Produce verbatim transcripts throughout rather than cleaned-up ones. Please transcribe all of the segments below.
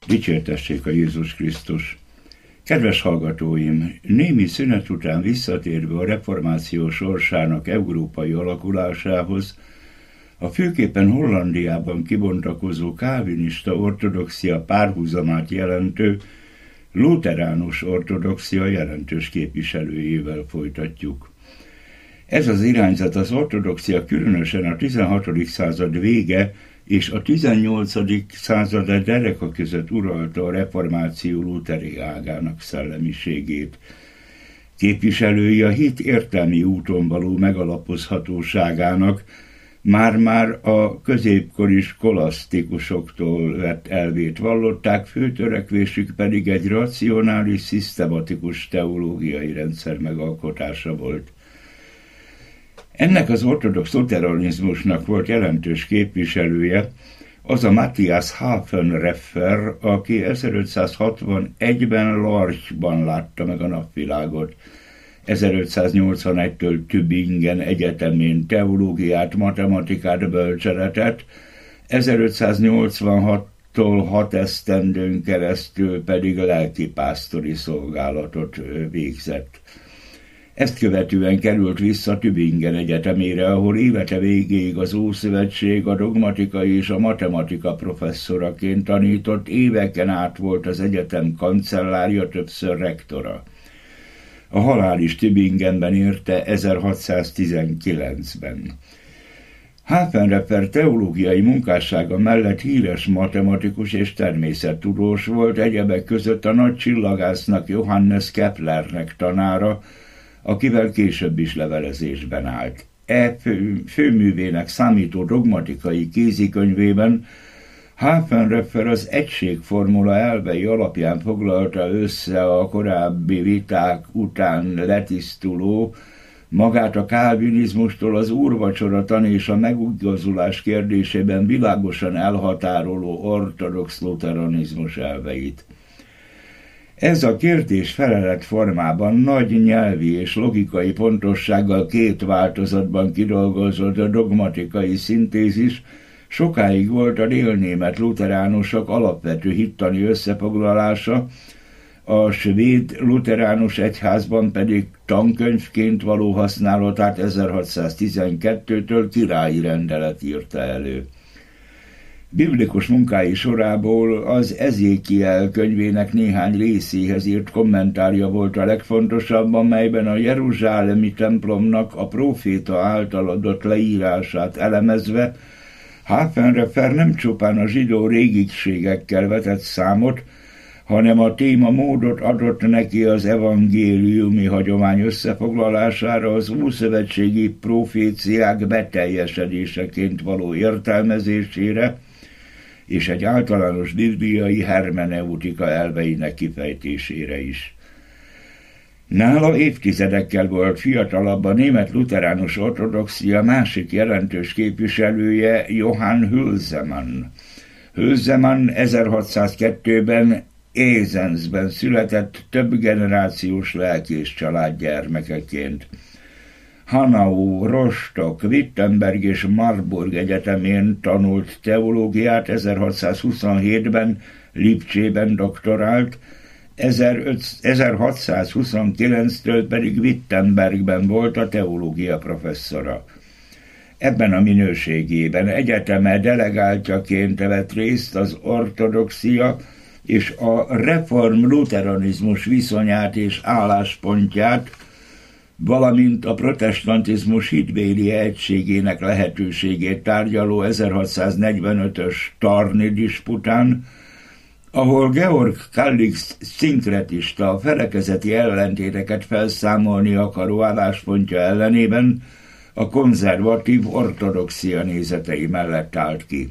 Dicsértessék a Jézus Krisztus! Kedves hallgatóim, némi szünet után visszatérve a reformáció sorsának európai alakulásához, a főképpen Hollandiában kibontakozó kálvinista ortodoxia párhuzamát jelentő lutheránus ortodoxia jelentős képviselőjével folytatjuk. Ez az irányzat az ortodoxia különösen a tizenhatodik század vége és a tizennyolcadik század dereka között uralta a reformáció lutheri ágának szellemiségét. Képviselői a hit értelmi úton való megalapozhatóságának, már-már a középkori skolasztikusoktól vett elvét vallották, fő törekvésük pedig egy racionális, szisztematikus teológiai rendszer megalkotása volt. Ennek az ortodox luteranizmusnak volt jelentős képviselője az a Matthias Hafenreffer, aki ezerötszázhatvanegyben Lorchban látta meg a napvilágot. ezerötszáznyolcvanegytől Tübingen egyetemén teológiát, matematikát, bölcseletet, ezerötszáznyolcvanhattól hat esztendőn keresztül pedig lelkipásztori szolgálatot végzett. Ezt követően került vissza Tübingen egyetemére, ahol élete végéig az Ószövetség, a dogmatika és a matematika professzoraként tanított, éveken át volt az egyetem kancellárja, többször rektora. A halál is Tübingenben érte ezerhatszáztizenkilencben. Hafenreffer teológiai munkássága mellett híres matematikus és természettudós volt, egyebek között a nagy csillagásznak, Johannes Keplernek tanára, akivel később is levelezésben állt. E fő, főművének számító dogmatikai kézikönyvében Hafenreffer az egységformula elvei alapján foglalta össze a korábbi viták után letisztuló, magát a kálvinizmustól az úrvacsoratan és a megigazulás kérdésében világosan elhatároló ortodox luteranizmus elveit. Ez a kérdés-felelet formában nagy nyelvi és logikai pontossággal két változatban kidolgozott a dogmatikai szintézis sokáig volt a délnémet luteránusok alapvető hittani összefoglalása, a svéd luteránus egyházban pedig tankönyvként való használatát ezerhatszáztizenkettőtől királyi rendelet írta elő. Biblikus munkái sorából az Ezékiel könyvének néhány részéhez írt kommentárja volt a legfontosabb, amelyben a jeruzsálemi templomnak a próféta által adott leírását elemezve Hafenreffer nem csupán a zsidó régiségekkel vetett számot, hanem a témamódot adott neki az evangéliumi hagyomány összefoglalására, az ószövetségi proféciák beteljesedéseként való értelmezésére, és egy általános bibliai hermeneutika elveinek kifejtésére is. Nála évtizedekkel volt fiatalabb a német luteránus ortodoxia másik jelentős képviselője, Johann Hülsemann. Hülsemann ezerhatszázkettőben Ézenzben született, több generációs lelkész család gyermekeként. Hanau, Rostock, Wittenberg és Marburg egyetemén tanult teológiát, ezerhatszázhuszonhétben Lipcsében doktorált, ezerhatszázhuszonkilenctől pedig Wittenbergben volt a teológia professzora. Ebben a minőségében egyeteme delegáltjaként vett részt az ortodoxia és a reform luteranizmus viszonyát és álláspontját, valamint a protestantizmus hitbéli egységének lehetőségét tárgyaló ezerhatszáznegyvenötös Tarni dispután, ahol Georg Kallix szinkretista, a felekezeti ellentéteket felszámolni akaró álláspontja ellenében a konzervatív ortodoxia nézetei mellett állt ki.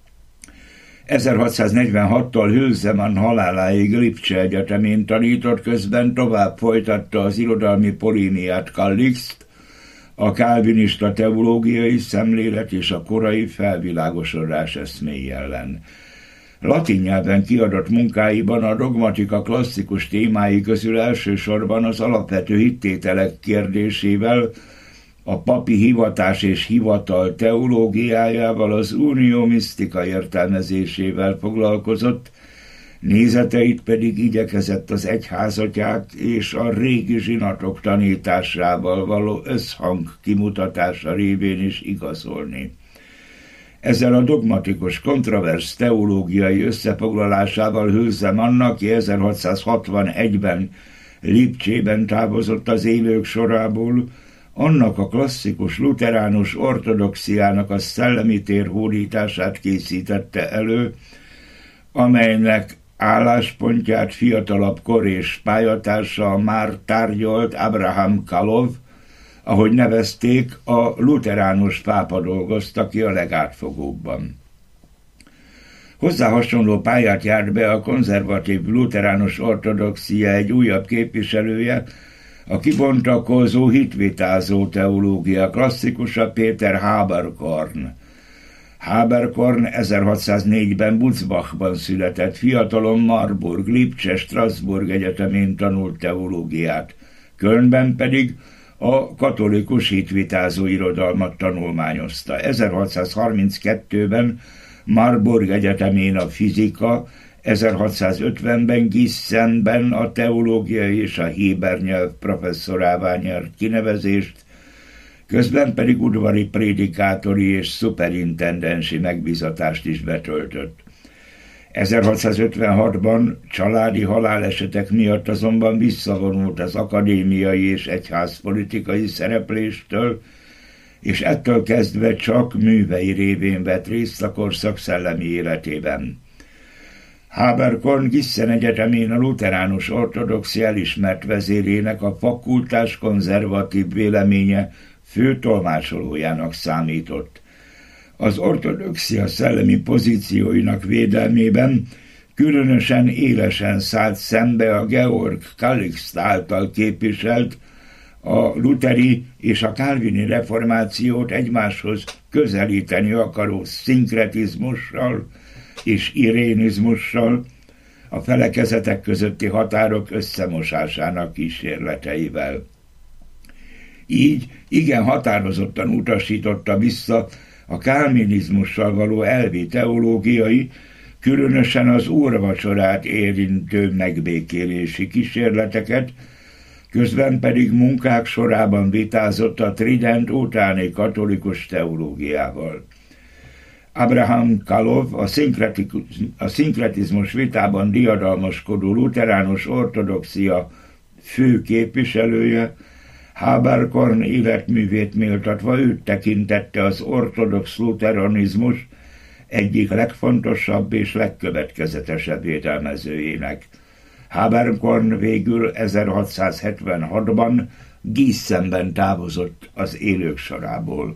ezerhatszáznegyvenhattól Hülsemann haláláig Lipcse egyetemén tanított, közben tovább folytatta az irodalmi polémiát Kallixt, a kálvinista teológiai szemlélet és a korai felvilágosodás eszméi ellen. Latin nyelven kiadott munkáiban a dogmatika klasszikus témái közül elsősorban az alapvető hittételek kérdésével, a papi hivatás és hivatal teológiájával, az unió misztika értelmezésével foglalkozott, nézeteit pedig igyekezett az egyházatyák és a régi zsinatok tanításával való összhang kimutatása révén is igazolni. Ezzel a dogmatikus, kontroversz teológiai összefoglalásával Hülse Mann, aki ezerhatszázhatvanegyben Lipcsében távozott az élők sorából, annak a klasszikus luteránus ortodoxiának a szellemi térhódítását készítette elő, amelynek álláspontját fiatalabb kor és pályatársa már tárgyalt Abraham Kalov, ahogy nevezték, a luteránus pápa dolgozta ki a legátfogóbban. Hozzá hasonló pályát járt be a konzervatív luteránus ortodoxia egy újabb képviselője, a kibontakozó, hitvitázó teológia klasszikusa Péter Haberkorn. Haberkorn ezerhatszáznégyben Butzbachban született, fiatalon Marburg, Lipcse, Strasbourg egyetemén tanult teológiát, Kölnben pedig a katolikus hitvitázó irodalmat tanulmányozta. ezerhatszázharminckettőben Marburg egyetemén a fizika, ezerhatszázötvenben Gissenben a teológia és a héber nyelv professzorává nyert kinevezést, közben pedig udvari prédikátori és szuperintendensi megbízatást is betöltött. ezerhatszázötvenhatban családi halálesetek miatt azonban visszavonult az akadémiai és egyházpolitikai szerepléstől, és ettől kezdve csak művei révén vett részt a korszak szellemi életében. Haberkorn Gissen egyetemén a luteránus ortodoxia elismert vezérének, a fakultás konzervatív véleménye fő tolmácsolójának számított. Az ortodoxia szellemi pozícióinak védelmében különösen élesen szállt szembe a Georg Calixt által képviselt, a luteri és a kálvini reformációt egymáshoz közelíteni akaró szinkretizmussal és irénizmussal, a felekezetek közötti határok összemosásának kísérleteivel. Így igen határozottan utasította vissza a kálvinizmussal való elvi teológiai, különösen az úrvacsorát érintő megbékélési kísérleteket, közben pedig munkák sorában vitázott a Trident utáni katolikus teológiával. Abraham Kalov, a, a szinkretizmus vitában diadalmaskodó luteránus ortodoxia fő képviselője, Haberkorn életművét méltatva őt tekintette az ortodox luteranizmus egyik legfontosabb és legkövetkezetesebb védelmezőjének. Haberkorn végül ezerhatszázhetvenhatban Gissenben távozott az élők sorából.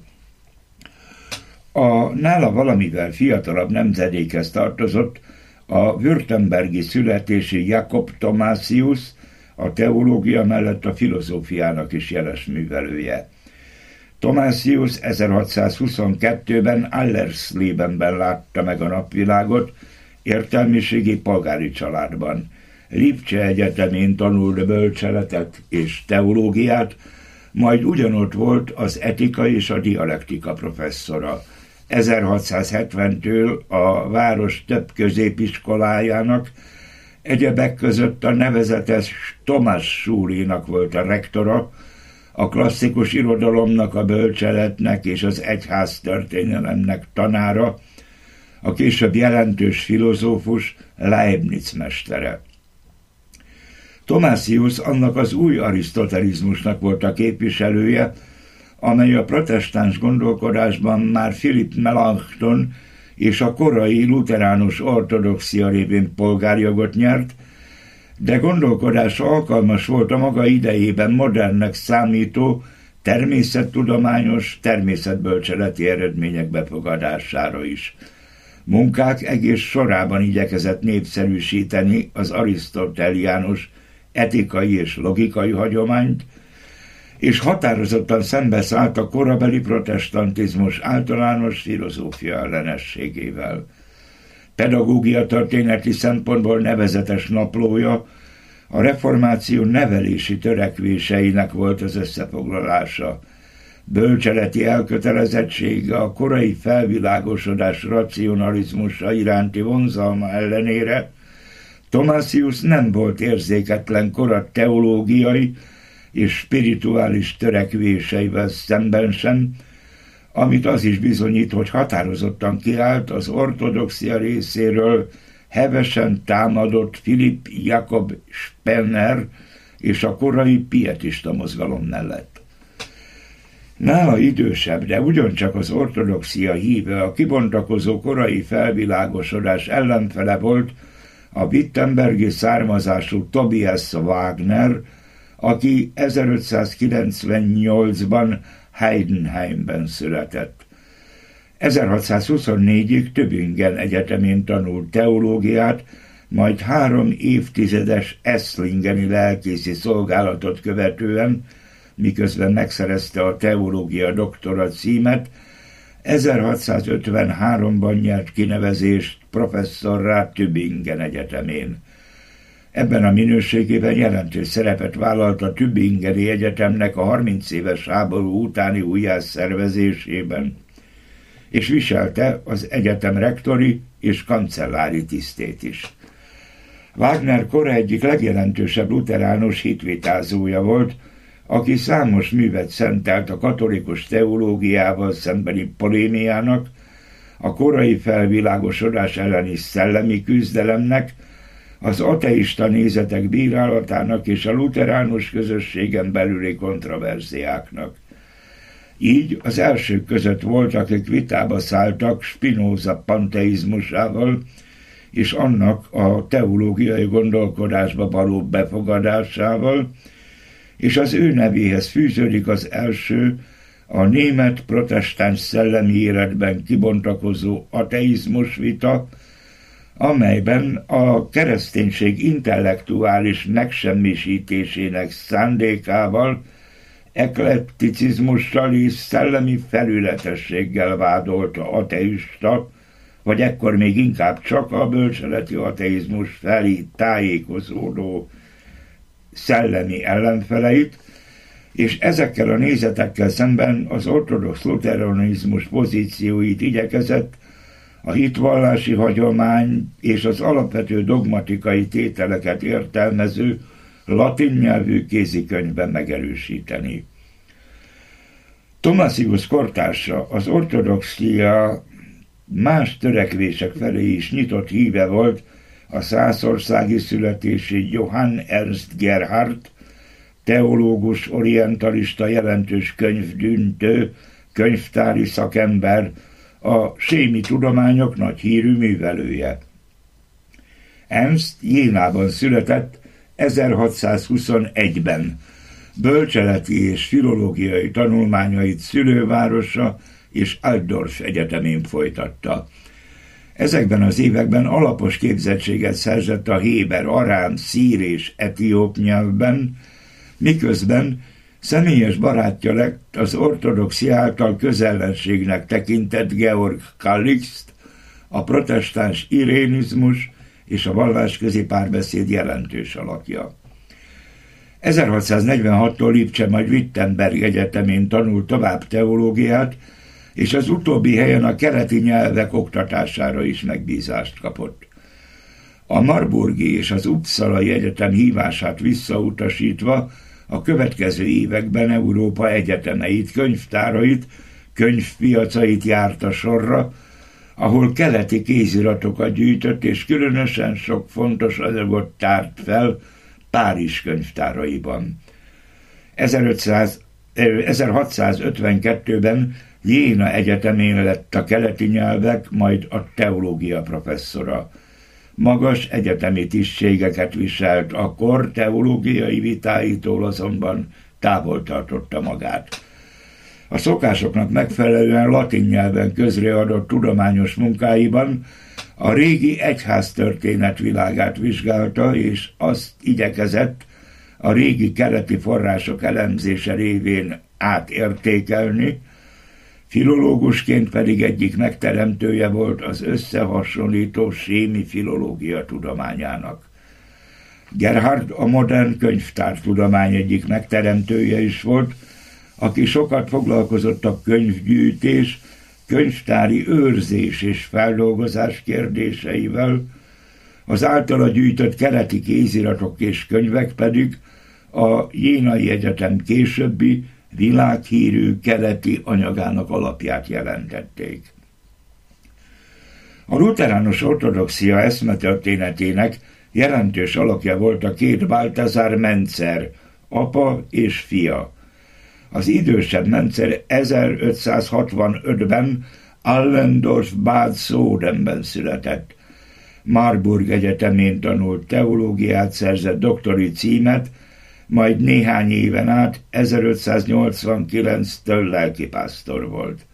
A nála valamivel fiatalabb nemzedékhez tartozott a württembergi születési Jakob Thomasius, a teológia mellett a filozófiának is jeles művelője. Thomasius ezerhatszázhuszonkettőben Allersleben-ben látta meg a napvilágot, értelmiségi polgári családban. Lipcse egyetemén tanult bölcseletet és teológiát, majd ugyanott volt az etika és a dialektika professzora. ezerhatszázhetventől a város több középiskolájának, egyebek között a nevezetes Thomas Schulénak volt a rektora, a klasszikus irodalomnak, a bölcseletnek és az egyháztörténelemnek tanára, a később jelentős filozófus Leibniz mestere. Thomasius annak az új arisztotelizmusnak volt a képviselője, amely a protestáns gondolkodásban már Philipp Melanchthon és a korai luteránus ortodoxia révén polgárjogot nyert, de gondolkodás alkalmas volt a maga idejében modernnek számító természettudományos, természetbölcseleti eredmények befogadására is. Munkák egész sorában igyekezett népszerűsíteni az arisztoteliánus etikai és logikai hagyományt, és határozottan szembeszállt a korabeli protestantizmus általános filozófia ellenességével. Pedagógia történeti szempontból nevezetes naplója a reformáció nevelési törekvéseinek volt az összefoglalása. Bölcseleti elkötelezettsége a korai felvilágosodás racionalizmusa iránti vonzalma ellenére Thomasius nem volt érzéketlen kora teológiai és spirituális törekvéseivel szemben sem, amit az is bizonyít, hogy határozottan kiállt az ortodoxia részéről hevesen támadott Philipp Jakob Spener és a korai pietista mozgalom mellett. Nála idősebb, de ugyancsak az ortodoxia híve, a kibontakozó korai felvilágosodás ellenfele volt a wittenbergi származású Tobias Wagner, aki ezerötszázkilencvennyolcban Heidenheimben született. ezerhatszázhuszonnégyig Tübingen Egyetemén tanult teológiát, majd három évtizedes esslingeni lelkészi szolgálatot követően, miközben megszerezte a teológia doktora címet, ezerhatszázötvenháromban nyert kinevezést professzorrá Tübingen Egyetemén. Ebben a minőségében jelentős szerepet vállalt a Tübingeni Egyetemnek a harminc éves háború utáni újjászervezésében, és viselte az egyetem rektori és kancellári tisztét is. Wagner kora egyik legjelentősebb luteránus hitvitázója volt, aki számos művet szentelt a katolikus teológiával szembeni polémiának, a korai felvilágosodás elleni szellemi küzdelemnek, az ateista nézetek bírálatának és a luteránus közösségen belüli kontroverziáknak. Így az elsők között volt, akik vitába szálltak Spinoza panteizmusával és annak a teológiai gondolkodásba való befogadásával, és az ő nevéhez fűződik az első, a német protestáns szellemi életben kibontakozó ateizmus vita, amelyben a kereszténység intellektuális megsemmisítésének szándékával, eklekticizmussal és szellemi felületességgel vádolta ateista, vagy ekkor még inkább csak a bölcseleti ateizmus felé tájékozódó szellemi ellenfeleit, és ezekkel a nézetekkel szemben az ortodox luteranizmus pozícióit igyekezett a hitvallási hagyomány és az alapvető dogmatikai tételeket értelmező latin nyelvű kézikönyvben megerősíteni. Thomasius kortársa az ortodoxia más törekvések felé is nyitott híve volt a szászországi születésű Johann Ernst Gerhard, teológus, orientalista, jelentős könyvdüntő, könyvtári szakember, a sémi tudományok nagy hírű művelője. Ernst Jénában született ezerhatszázhuszonegyben, bölcseleti és filológiai tanulmányait szülővárosa és Altdorf Egyetemén folytatta. Ezekben az években alapos képzettséget szerzett a héber, arám, szír és etióp nyelvben, miközben személyes barátja lett az ortodoxia által közellenségnek tekintett Georg Calixt, a protestáns irénizmus és a vallásközi párbeszéd jelentős alakja. ezerhatszáznegyvenhattól Lipcse, majd Wittenberg Egyetemén tanult tovább teológiát, és az utóbbi helyen a keleti nyelvek oktatására is megbízást kapott. A marburgi és az uppsalai egyetem hívását visszautasítva a következő években Európa egyetemeit, könyvtárait, könyvpiacait járta sorra, ahol keleti kéziratokat gyűjtött, és különösen sok fontos anyagot tárt fel Párizs könyvtáraiban. ezerhatszázötvenkettőben Jéna Egyetemén lett a keleti nyelvek, majd a teológia professzora. Magas egyetemi tisztségeket viselt, a kor teológiai vitáitól azonban távol tartotta magát. A szokásoknak megfelelően latin nyelven közreadott tudományos munkáiban a régi egyháztörténet világát vizsgálta, és azt igyekezett a régi keleti források elemzése révén átértékelni, filológusként pedig egyik megteremtője volt az összehasonlító sémi filológia tudományának. Gerhard a modern könyvtártudomány egyik megteremtője is volt, aki sokat foglalkozott a könyvgyűjtés, könyvtári őrzés és feldolgozás kérdéseivel, az általa gyűjtött keleti kéziratok és könyvek pedig a Jénai Egyetem későbbi világhírű keleti anyagának alapját jelentették. A lutheránus ortodoxia eszmetörténetének jelentős alakja volt a két Balthasar Menzer, apa és fia. Az idősebb Menzer ezerötszázhatvanötben Allendorf Bad Sodenben született. Marburg Egyetemén tanult teológiát, szerzett doktori címet, majd néhány éven át ezerötszáznyolcvankilenctől lelkipásztor volt.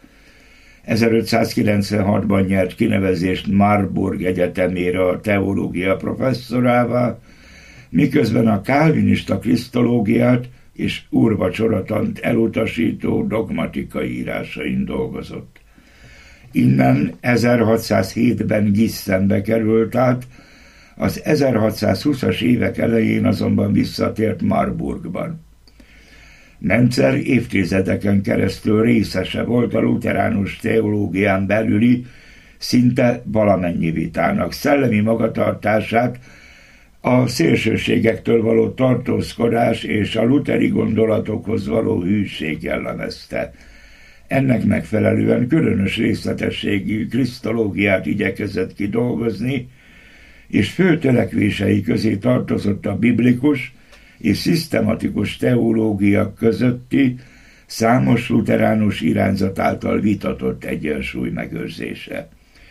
ezerötszázkilencvenhatban nyert kinevezést Marburg Egyetemére a teológia professzorává, miközben a kálvinista krisztológiát és úrvacsoratant elutasító dogmatikai írásain dolgozott. Innen ezerhatszázhétben Giszenbe került át, az ezerhatszázhúszas évek elején azonban visszatért Marburgban. Menzer évtizedeken keresztül részese volt a lutheránus teológián belüli szinte valamennyi vitának. Szellemi magatartását a szélsőségektől való tartózkodás és a lutheri gondolatokhoz való hűség jellemezte. Ennek megfelelően különös részletességű krisztológiát igyekezett kidolgozni, és fő törekvései közé tartozott a biblikus és szisztematikus teológia közötti számos lutheránus irányzat által vitatott egyensúly megőrzése.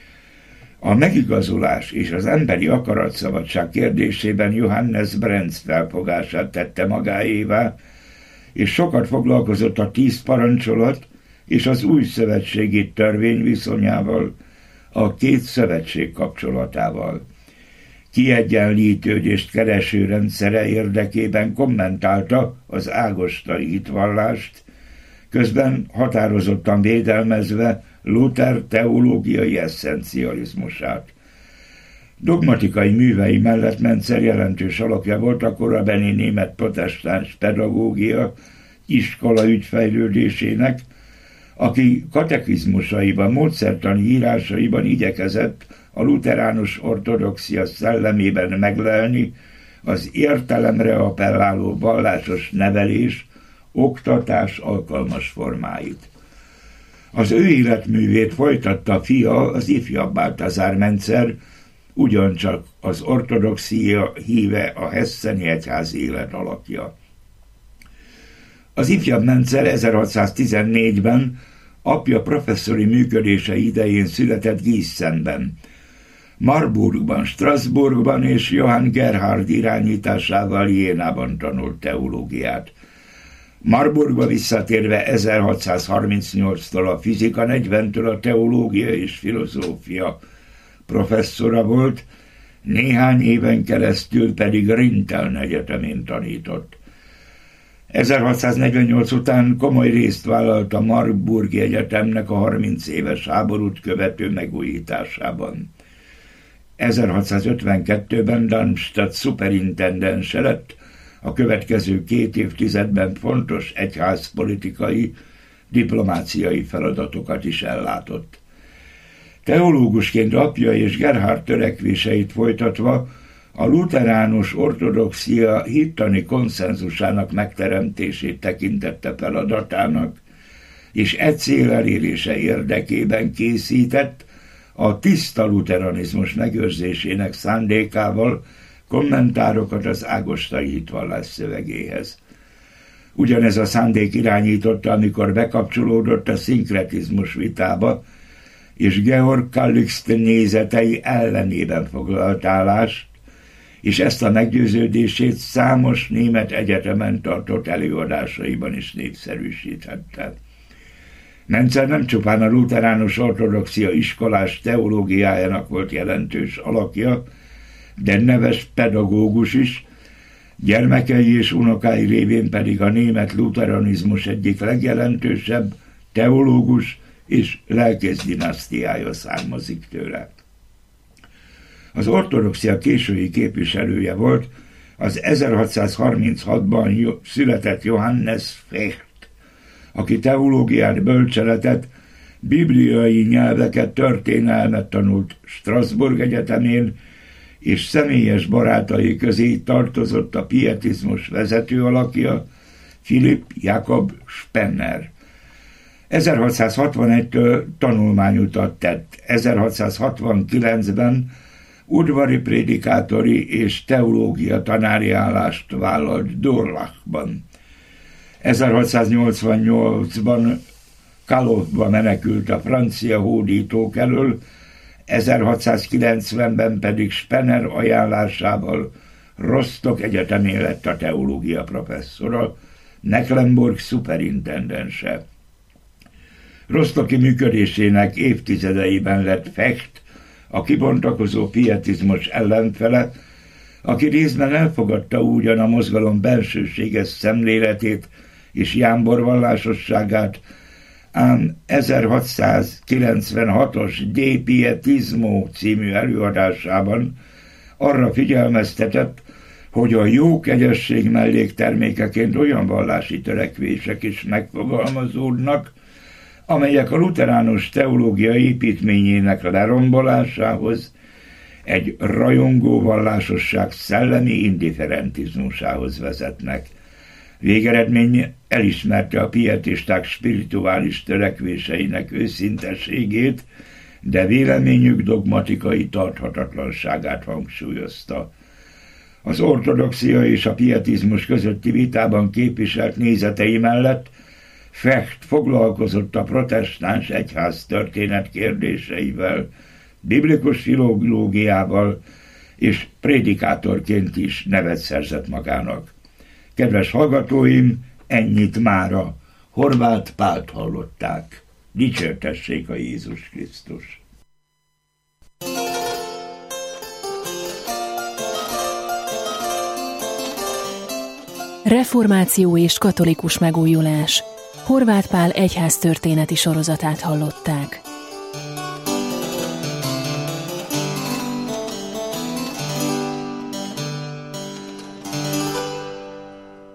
A megigazulás és az emberi akaratszabadság kérdésében Johannes Brenz felfogását tette magáévá, és sokat foglalkozott a tíz parancsolat és az új szövetségi törvény viszonyával, a két szövetség kapcsolatával. Kiegyenlítődést kereső rendszere érdekében kommentálta az ágostai hitvallást, közben határozottan védelmezve Luther teológiai esszencializmusát. Dogmatikai művei mellett Menzer jelentős alakja volt a korabeli német protestáns pedagógia iskola ügyfejlődésének, aki katekizmusaiban, módszertani írásaiban igyekezett a lutheránus ortodoxia szellemében meglelni az értelemre appelláló vallásos nevelés, oktatás alkalmas formáit. Az ő életművét folytatta fia, az ifjabb Balthasar Menzer, ugyancsak az ortodoxia híve, a hesseni egyház élet alakja. Az ifjabb Menzer ezerhatszáztizennégyben apja professzori működése idején született Giszenben. Marburgban, Strasbourgban és Johann Gerhard irányításával Jénában tanult teológiát. Marburgba visszatérve ezerhatszázharmincnyolctól a fizika, negyventől a teológia és filozófia professzora volt, néhány éven keresztül pedig Rinteln Egyetemén tanított. ezerhatszáznegyvennyolc után komoly részt vállalt a Marburgi Egyetemnek a harminc éves háborút követő megújításában. ezerhatszázötvenkettőben Darmstadt szuperintendense lett, a következő két évtizedben fontos egyházpolitikai, diplomáciai feladatokat is ellátott. Teológusként apja és Gerhard törekvéseit folytatva a lutheránus ortodoxia hittani konszenzusának megteremtését tekintette feladatának, és e cél elérése érdekében készített a tiszta luteranizmus megőrzésének szándékával kommentárokat az ágostai hitvallás szövegéhez. Ugyanez a szándék irányította, amikor bekapcsolódott a szinkretizmus vitába, és Georg Calixt nézetei ellenében foglalt állást, és ezt a meggyőződését számos német egyetemen tartott előadásaiban is népszerűsítette. Menzer nem csupán a lutheránus ortodoxia iskolás teológiájának volt jelentős alakja, de neves pedagógus is, gyermekei és unokái révén pedig a német luteranizmus egyik legjelentősebb teológus és lelkész dinasztiája származik tőle. Az ortodoxia késői képviselője volt az ezerhatszázharminchatban született Johannes Frecht, aki teológiát, bölcseletet, bibliai nyelveket, történelmet tanult Strasbourg Egyetemén, és személyes barátai közé tartozott a pietizmus vezető alakja, Philipp Jakob Spener. ezerhatszázhatvanegytől tanulmányutat tett. ezerhatszázhatvankilencben udvari prédikátori és teológia tanári állást vállalt Durlachban. ezerhatszáznyolcvannyolcban Kalovba menekült a francia hódítók elől, ezerhatszázkilencvenben pedig Spener ajánlásával Rostock egyetemén lett a teológia professzora, Mecklenburg szuperintendense. Rostocki működésének évtizedeiben lett Fecht a kibontakozó pietizmus ellenfele, aki részben elfogadta ugyan a mozgalom bensőséges szemléletét és jámbor vallásosságát, ám ezerhatszázkilencvenhatos De Pietismo című előadásában arra figyelmeztetett, hogy a jó kegyesség melléktermékeként olyan vallási törekvések is megfogalmazódnak, amelyek a luteránus teológia építményének lerombolásához, egy rajongó vallásosság szellemi indifferentizmusához vezetnek. Végeredmény elismerte a pietisták spirituális törekvéseinek őszintességét, de véleményük dogmatikai tarthatatlanságát hangsúlyozta. Az ortodoxia és a pietizmus közötti vitában képviselt nézetei mellett Fecht foglalkozott a protestáns egyház történet kérdéseivel, biblikus filológiával, és prédikátorként is nevet szerzett magának. Kedves hallgatóim, ennyit mára. Horváth Pált hallották. Dicsértessék a Jézus Krisztus! Reformáció és katolikus megújulás. Horváth Pál egyháztörténeti sorozatát hallották.